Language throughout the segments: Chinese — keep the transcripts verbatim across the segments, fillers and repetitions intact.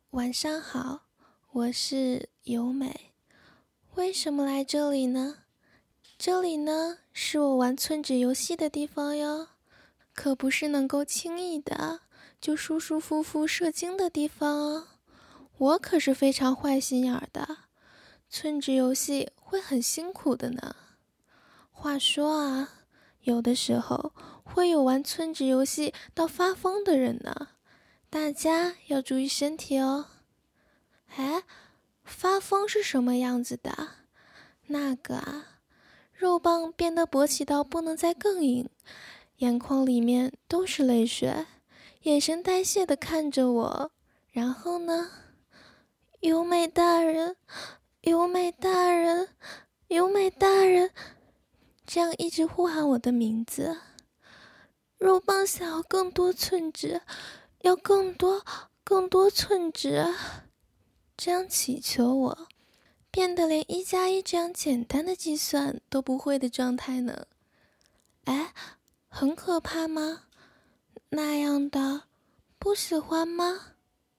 晚上好，我是由美。为什么来这里呢？这里呢，是我玩村子游戏的地方哟，可不是能够轻易的就舒舒服服射精的地方哦。我可是非常坏心眼儿的，村子游戏会很辛苦的呢。话说啊，有的时候会有玩村子游戏到发疯的人呢，大家要注意身体哦。哎，发疯是什么样子的？那个啊，肉棒变得勃起到不能再更硬，眼眶里面都是泪水，眼神呆滞地看着我。然后呢，由美大人，由美大人，由美大人，这样一直呼喊我的名字。肉棒想要更多寸指，要更多更多寸指，这样祈求我，变得连一加一这样简单的计算都不会的状态呢。哎，很可怕吗？那样的不喜欢吗？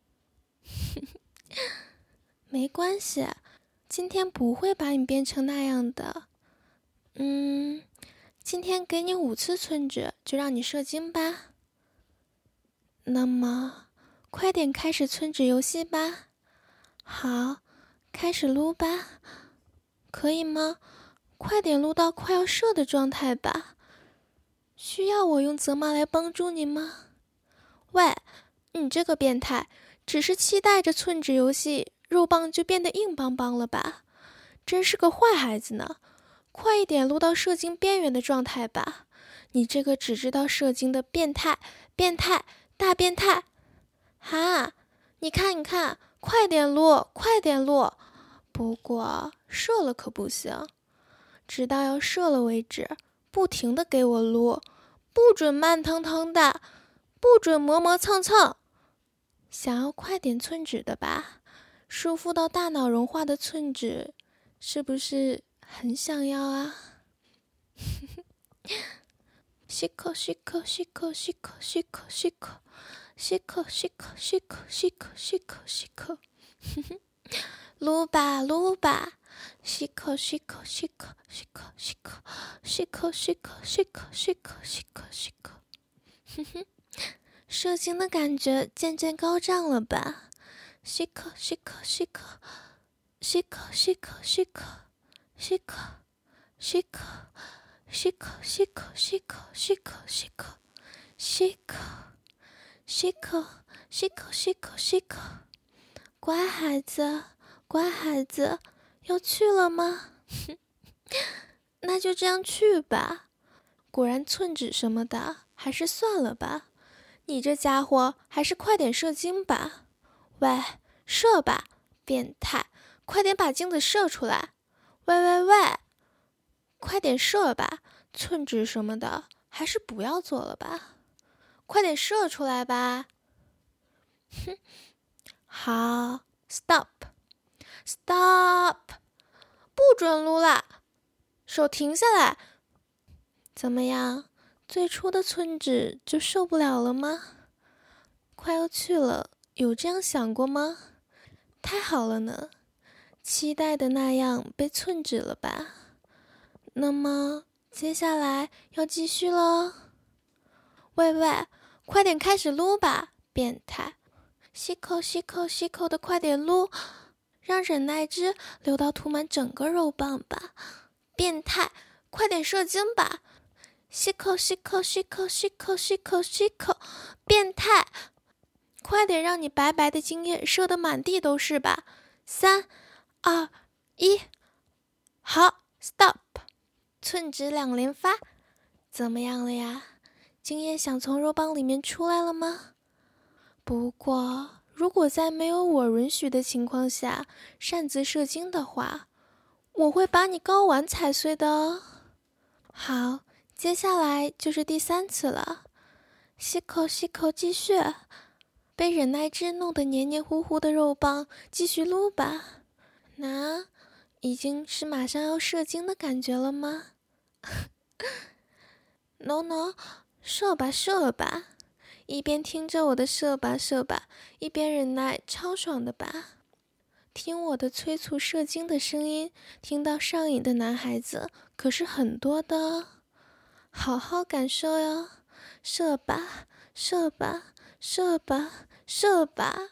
没关系，今天不会把你变成那样的。嗯，今天给你五次寸指，就让你射精吧。那么，快点开始寸指游戏吧。好，开始撸吧。可以吗？快点撸到快要射的状态吧。需要我用泽妈来帮助你吗？喂，你这个变态，只是期待着寸指游戏肉棒就变得硬邦邦了吧？真是个坏孩子呢！快一点撸到射精边缘的状态吧！你这个只知道射精的变态，变态，大变态！哈，你看你看，快点撸，快点撸！不过射了可不行，直到要射了为止，不停地给我撸，不准慢腾腾的，不准磨磨蹭蹭。想要快点寸指的吧？舒服到大脑融化的寸指，是不是很想要啊？吸口吸口吸口吸口吸口吸口吸口吸口吸口吸口吸口吸口，撸吧撸吧，吸口吸口吸口吸口吸口吸口吸口吸口吸口吸口吸口，哼哼，射精的感觉渐渐高涨了吧？吸口吸口吸口吸口吸口吸口吸口吸口吸口吸口吸口吸口吸口吸口吸口吸口吸口吸口，乖孩子，乖孩子，要去了吗？那就这样去吧。果然寸指什么的，还是算了吧。你这家伙还是快点射精吧。喂，射吧，变态，快点把精子射出来。喂喂喂，快点射吧，寸指什么的还是不要做了吧。快点射出来吧。哼，好 ，stop，stop， 不准撸啦，手停下来。怎么样，最初的寸指就受不了了吗？快要去了，有这样想过吗？太好了呢，期待的那样被寸指了吧？那么接下来要继续喽。喂喂，快点开始撸吧，变态！吸口吸口吸口的快点撸，让忍耐汁流到涂满整个肉棒吧，变态！快点射精吧！吸口吸口吸口吸口吸口吸口，变态！快点让你白白的精液射得满地都是吧！三、二、一，好 ，stop！ 寸指两连发，怎么样了呀？精液想从肉棒里面出来了吗？不过，如果在没有我允许的情况下擅自射精的话，我会把你睾丸踩碎的哦。好，接下来就是第三次了，吸口吸口继续，被忍耐汁弄得黏黏糊糊的肉棒继续撸吧。那已经是马上要射精的感觉了吗？No No， 射吧射吧， 一边听着我的射吧射吧，一边忍耐，超爽的吧。听我的催促射精的声音，听到上瘾的男孩子可是很多的，好好感受哟，射吧射吧射吧射吧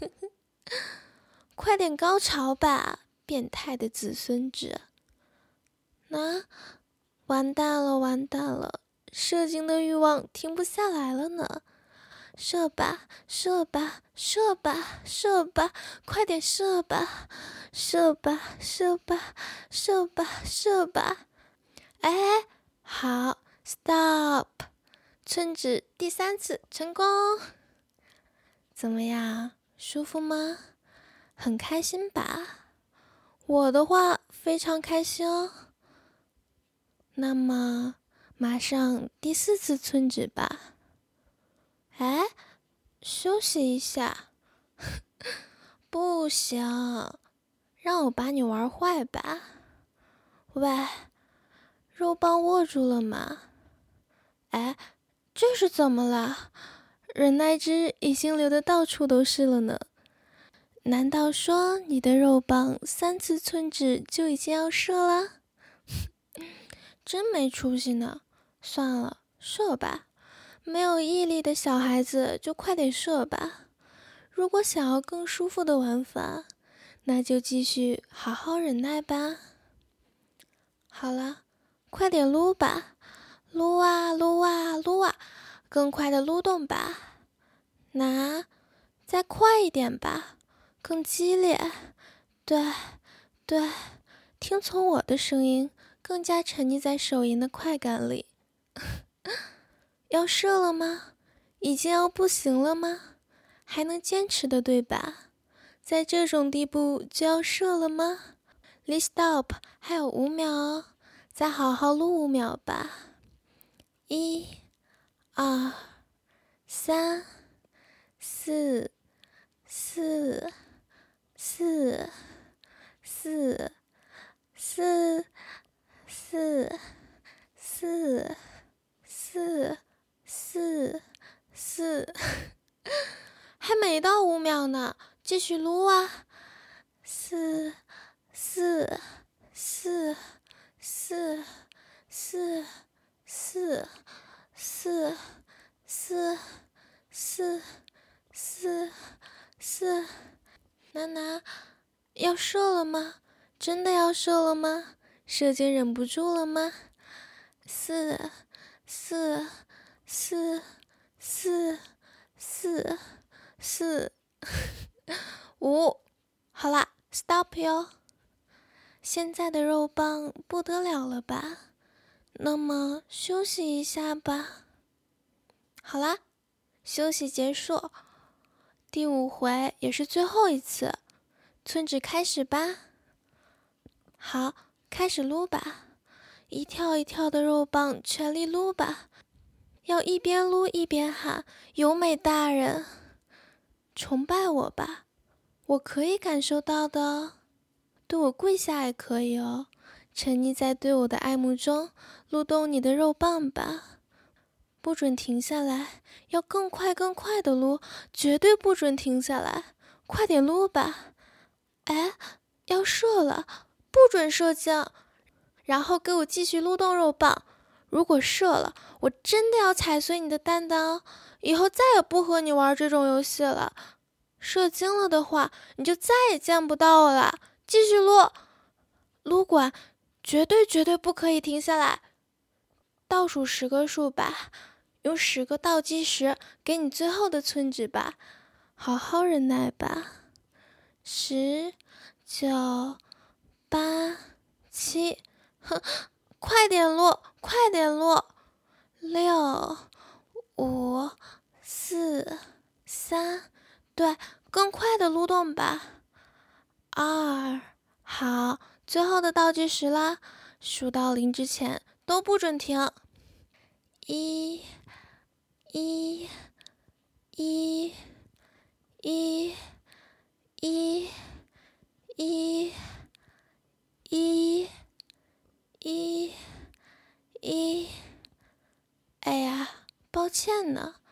快点高潮吧，变态的子孙子。那、啊、完蛋了完蛋了，射精的欲望停不下来了呢。射吧射吧射吧射吧，快点射吧射吧射吧射吧射吧。哎，好 stop， 村子第三次成功。怎么样，舒服吗？很开心吧？我的话非常开心哦。那么马上第四次村子吧。哎，休息一下。不行，让我把你玩坏吧。喂，肉棒握住了吗？哎，这是怎么了？忍耐汁已经流得到处都是了呢。难道说你的肉棒三次村子就已经要射了？真没出息呢。算了，射吧。没有毅力的小孩子就快点射吧。如果想要更舒服的玩法，那就继续好好忍耐吧。好了，快点撸吧，撸啊撸啊撸啊，更快的撸动吧。那，再快一点吧，更激烈。对，对，听从我的声音，更加沉溺在手淫的快感里。要射了吗？已经要不行了吗？还能坚持的对吧？在这种地步就要射了吗？离 stop 还有五秒哦，再好好撸五秒吧。一、二、三、四、四、四、四、四、四、四、四、四、四，还没到五秒呢，继续撸啊！四、四、四、四、四、四、四、四、四、四、四。娜娜，要射了吗？真的要射了吗？射精忍不住了吗？四、四、四、四、四、四、五。好啦 ，stop 哟。现在的肉棒不得了了吧？那么休息一下吧。好啦，休息结束。第五回也是最后一次，村子开始吧。好，开始撸吧，一跳一跳的肉棒全力撸吧，要一边撸一边喊优美大人，崇拜我吧，我可以感受到的。对我跪下也可以哦，沉溺在对我的爱慕中，撸动你的肉棒吧，不准停下来，要更快更快的撸，绝对不准停下来，快点撸吧。哎，要射了，不准射精，然后给我继续撸动肉棒。如果射了，我真的要踩碎你的蛋蛋哦，以后再也不和你玩这种游戏了。射精了的话，你就再也见不到我了。继续撸，撸管绝对绝对不可以停下来。倒数十个数吧，用十个倒计时给你最后的村子吧，好好忍耐吧。十、九、八、七，哼，快点撸，快点撸。六、五、四、三，对，更快的撸动吧。二，好，最后的倒计时啦，数到零之前都不准停。一，一，一，一，一，一，一，一，一，哎呀，抱歉呢，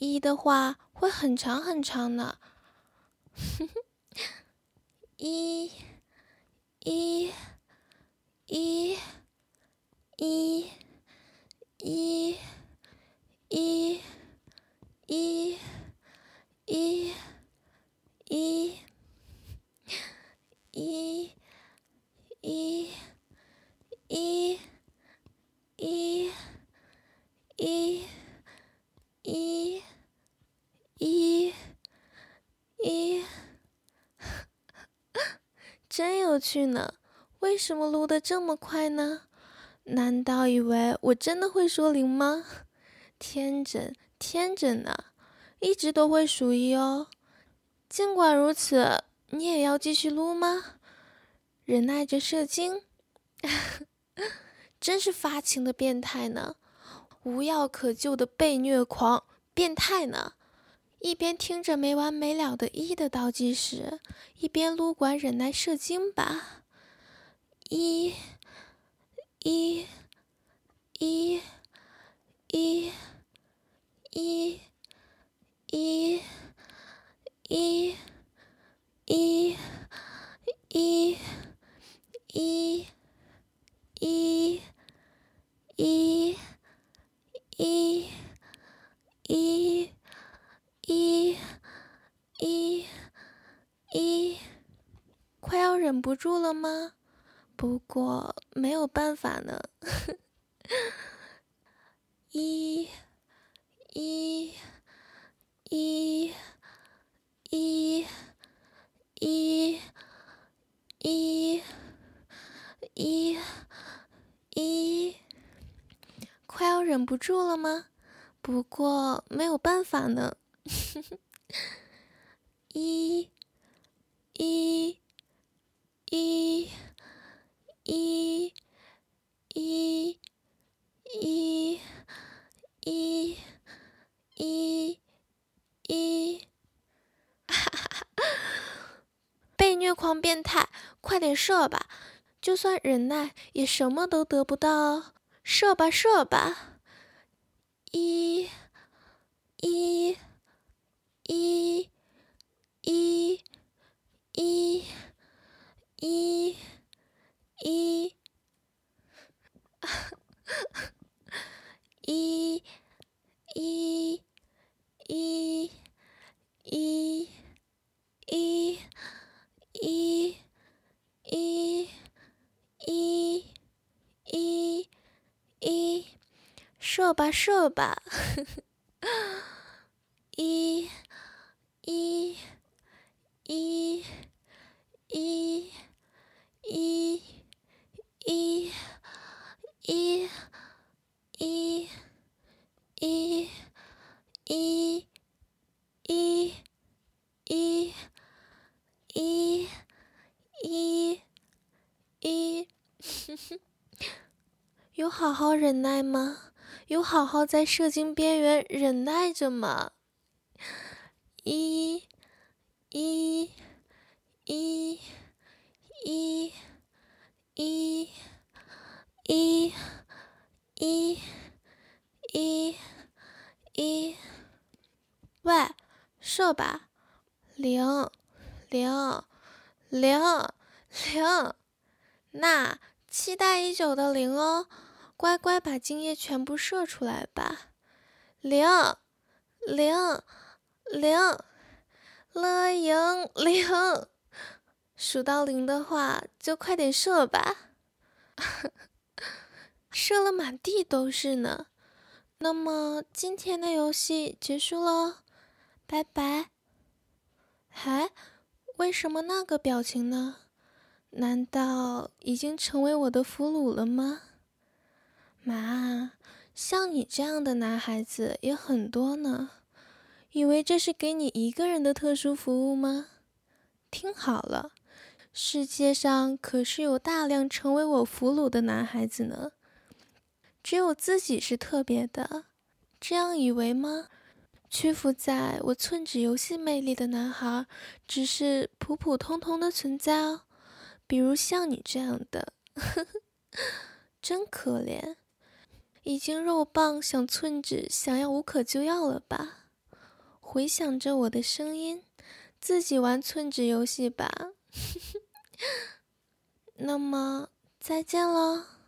一的话会很长很长呢。一，一，一，一，一，一，一，一，一，一，一，一，一，一，一，一，一，真有趣呢！为什么撸得这么快呢？难道以为我真的会说零吗？天真，天真啊！一直都会数一哦。尽管如此，你也要继续撸吗？忍耐着射精，真是发情的变态呢！无药可救的被虐狂，变态呢！一边听着没完没了的一的倒计时，一边撸管忍耐射精吧。一，一，一，一，一，一，一，一，一，一，一，一，一，一，一，一，一，快要忍不住了吗？不过没有办法呢。一，一，一，一，一，一，一，一，快要忍不住了吗？不过没有办法呢。一，一，一，一，一，一，一，一，一，被虐狂变态，快点射吧！就算忍耐，也什么都得不到。射吧，射吧！一，一，一，一，一，一，一，一，一，一，一，一，一，一，一，一，一，射吧，射吧！一，一，一，一，一，一，一，一，一，一，一，一，一，一，一，有好好忍耐吗？有好好在射精边缘忍耐着吗？一，一，一，一，一，一，一，一，一，喂，射吧！零，零，零，零，那期待已久的零哦，乖乖把精液全部射出来吧！零，零，零，了赢零，数到零的话就快点射吧。射了满地都是呢。那么今天的游戏结束喽，拜拜。嗨，为什么那个表情呢？难道已经成为我的俘虏了吗？妈，像你这样的男孩子也很多呢，以为这是给你一个人的特殊服务吗？听好了，世界上可是有大量成为我俘虏的男孩子呢。只有自己是特别的，这样以为吗？屈服在我寸指游戏魅力的男孩，只是普普通通的存在哦。比如像你这样的，呵呵，真可怜，已经肉棒想寸指，想要无可救药了吧？ 回响着我的声音，自己玩寸指游戏吧。那么再见了。